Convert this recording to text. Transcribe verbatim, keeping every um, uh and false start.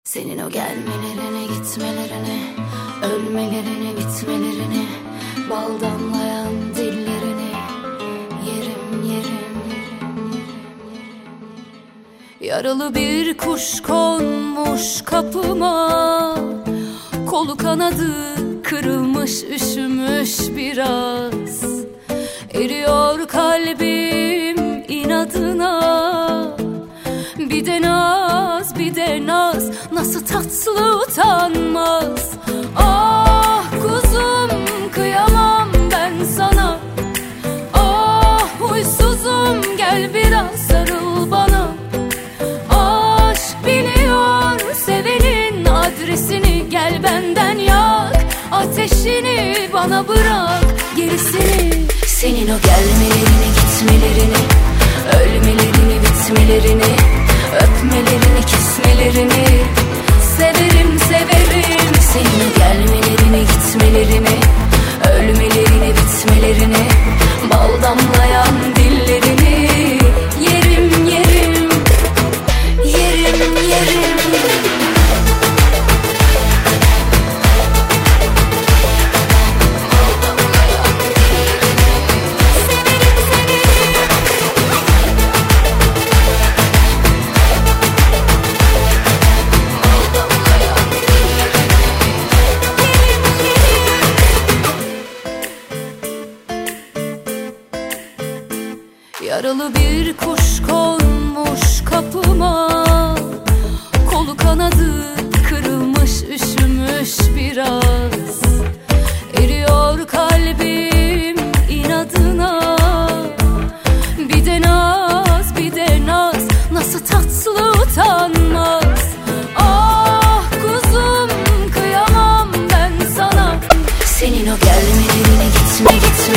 Senin o gelmelerine, gitmelerine, ölmelerine, bitmelerine, bal damlayan dillerini yerim, yerim, yerim, yerim. Yaralı bir kuş konmuş kapıma, kolu kanadı kırılmış, üşümüş biraz. Eriyor kalbim inadına, bir de naz, bir de naz, nasıl tatlı utanmaz. Ah kuzum, kıyamam ben sana. Ah huysuzum, gel biraz sarıl bana. Aşk biliyor sevenin adresini, gel benden yak ateşini, bana bırak gerisini. Senin o gelmelerini, gitmelerini, ölmelerini, bitmelerini, öpmelerini, kismelerini severim, severim. Senin gelmelerini, gitmelerini, ölmelerini, bitmelerini, bal damlayan dillerini yerim, yerim, yerim, yerim. Yaralı bir kuş konmuş kapıma, kolu kanadı kırılmış, üşümüş biraz. Eriyor kalbim inadına, bir de naz, bir de naz, nasıl tatlı utanmaz. Ah kuzum, kıyamam ben sana. Senin o gelmelerini, gitme gitme